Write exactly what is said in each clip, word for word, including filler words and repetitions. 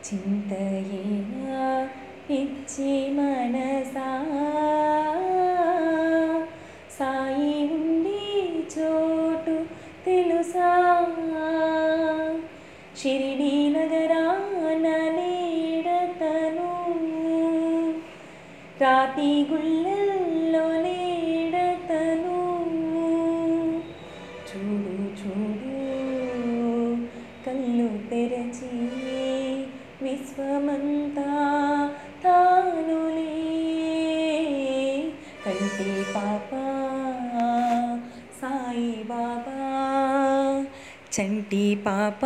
చింతయేనా పిచ్చి మనసా సాయి ఉండి చోటు తెలుసా షిరిడి నగరాన లేడతను రాతి గుళ్ళల్లో లేడతను చూడు చూడు కళ్ళు తెరచి విశ్వమంతా తానులే కంటి పాప సాయి బాబా చంటి పాప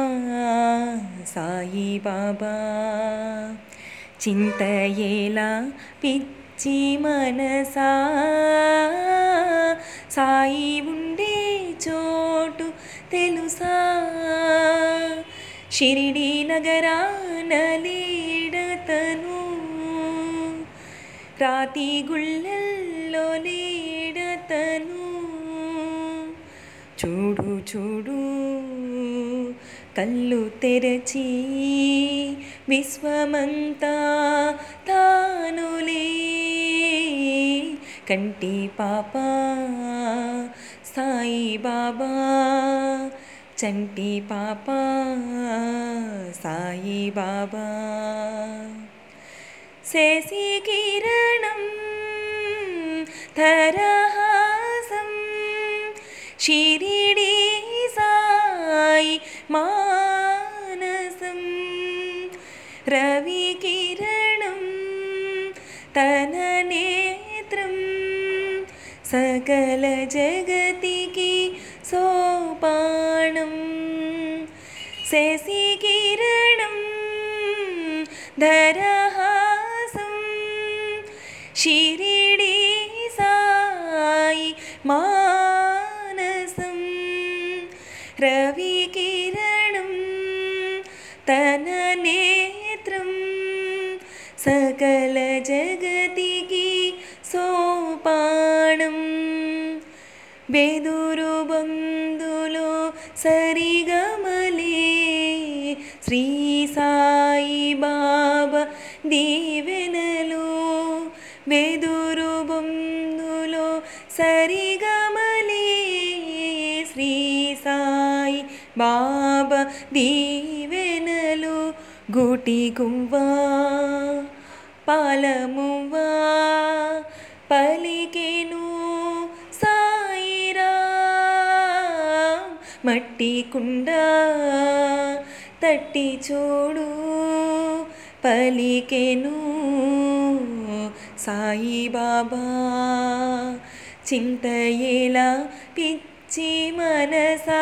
సాయి బాబా చింతయేలా పిచ్చి మనసా సాయి ఉండే చోటు తెలుసా షిరిడి నగరాన లేడతను రాతి గుళ్ళల్లో లేడతను చూడు చూడు కళ్ళు తెరచి విశ్వమంతా తానులే కంటి పాప సాయి బాబా చంటి పాప సాయి బాబా శశి కిరణం ధరహాసం షిరిడి సాయి మానసం రవి కిరణం తన నేత్రం సకల జగతికి సోపానం శశి కిరణం ధరహాసం షిరిడి సాయి మానసం రవి కిరణం తన నేత్రం సకల జగతికి సోపానం బెదురు బందులో సరిగమలే శ్రీ సాయి బాబా దీవెనలు బెదురు బందులో సరిగమలే శ్రీ సాయి బాబా దీవెనలు గూటి గువ్వా పాలమువ్వా పలికెను సాయిరా మట్టి కుండ తట్టి చూడు పలికెను సాయి బాబా చింతయేలా పిచ్చి మనసా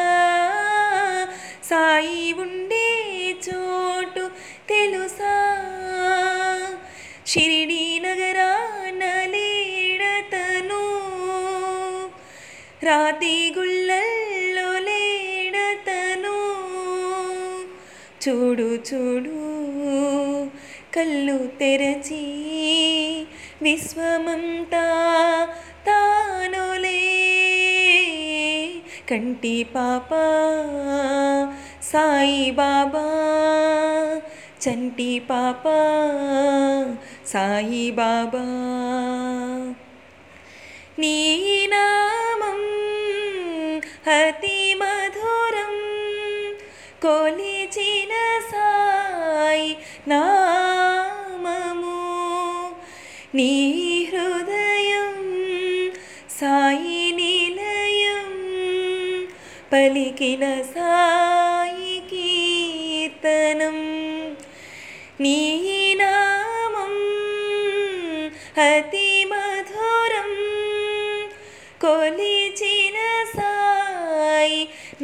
సాయి ఉండే చోటు తెలుసా షిరిడి నగరాన లేడతను రాతి గుళ్ళల్లో లేడతను చూడు చూడు కళ్ళు తెరచి విశ్వమంతా తానులే కంటి పాప సాయి బాబా చంటి పాప సాయి బాబా నీ నామం అతి మధురం కొలిచిన సాయి నామము నీ హృదయం సాయి నిలయం పలికిన సాయి కీర్తనం నీ నామం అతి మధురం కొలిచిన సాయి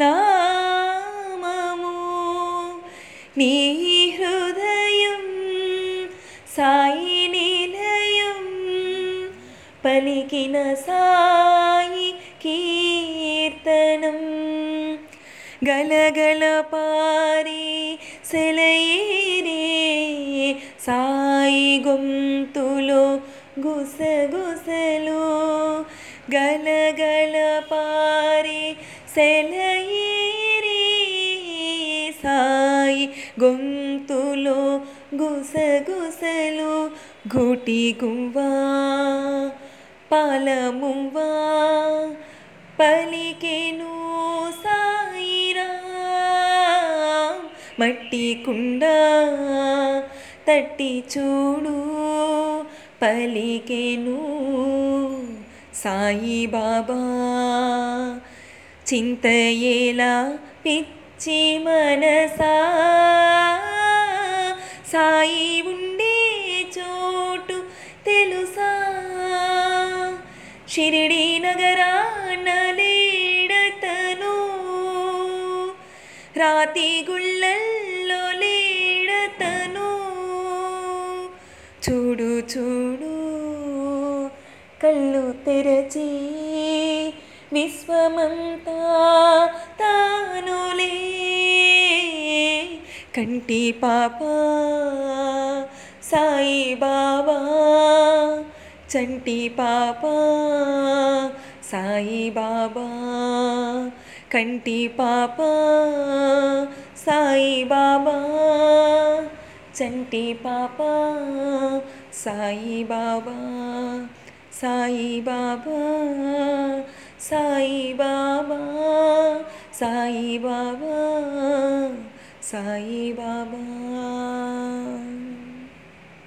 నామము నీ హృదయం సాయి నిలయం పలికిన సాయి కీర్తనం గలగల పారి సెలయేరే సాయి గొంతులో గుసగుసలు గలగల పారి సెలయేరే సాయి గొంతులో గుసగుసలు గూటి గువ్వా పాలమువ్వా పలికెను సాయిరా మట్టి కుండ తట్టి చూడు పలికెను సాయి బాబా చింతయేలా పిచ్చి మనసా సాయి ఉండే చోటు తెలుసా షిరిడి నగరాన లేడతను రాతి గుళ్ళల్లో లేడతను చూడు చూడు కళ్ళు తెరచి విశ్వమంతా తానులే కంటి పాప సాయి బాబా చంటి పాప సాయి బాబా కంటి పాప సాయి బాబా చంటి పాప సాయి బాబా సాయి బాబా సాయి బాబా సాయి బాబా సాయి బాబా